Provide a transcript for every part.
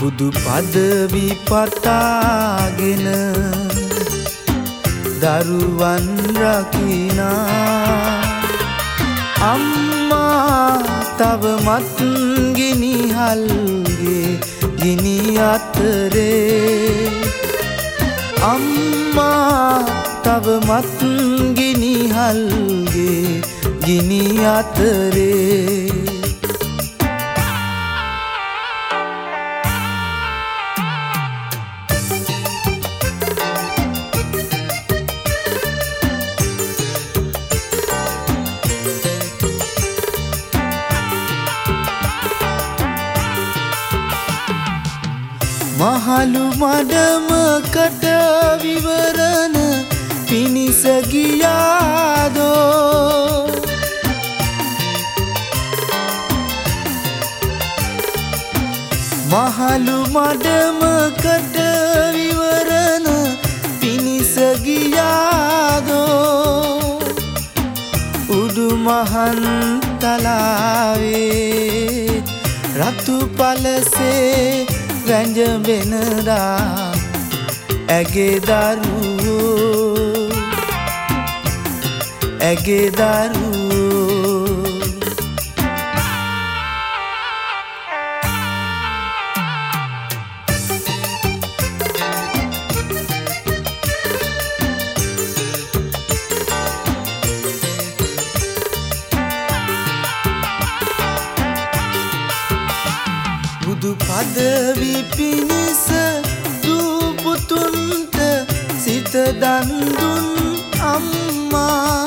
බුදු පදවි පතාගෙන දරුවන් රකිනා අම්මා තවමත් ගිනිහල්ගේ ගිනි අතරේ අම්මා තවමත් ගිනිහල්ගේ ගිනි අතරේ මහලු මඩමකට විවරණ පිණිස ගියාදෝ මහලු මඩමකට විවරණ පිණිස ගියාදෝ උඩු මහන් තලාවේ රතු පලසේ වැංජබෙනදා ඇගේ දරුවෝ ඇගේ දරුවෝ බුදු පදවි පිණිස දූපුතුන්ට සිත දන් දුන් අම්මා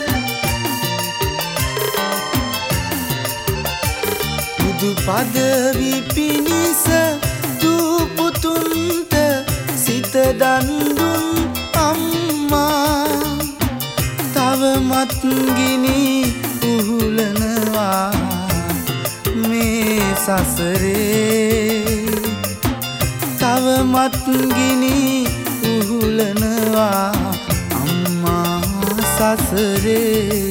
බුදු පදවි පිණිස දූපුතුන්ට සිත දන් දුන් අම්මා තවමත් ගිනි උහුලනවා මේ සසරේ තවමත් ගිනි උහුලනවා අම්මා සසරේ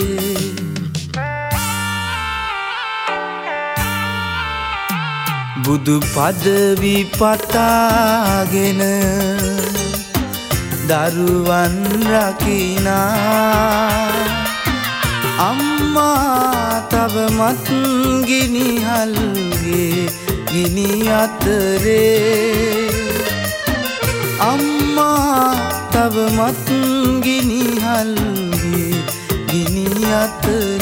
බුදු පදවි පතාගෙන දරුවන් රකිනා අම්මා තවමත් ගිනිහල්ගේ ගිනි අතරේ අම්මා තවමත් ගිනිහල්ගේ ගිනි අතරේ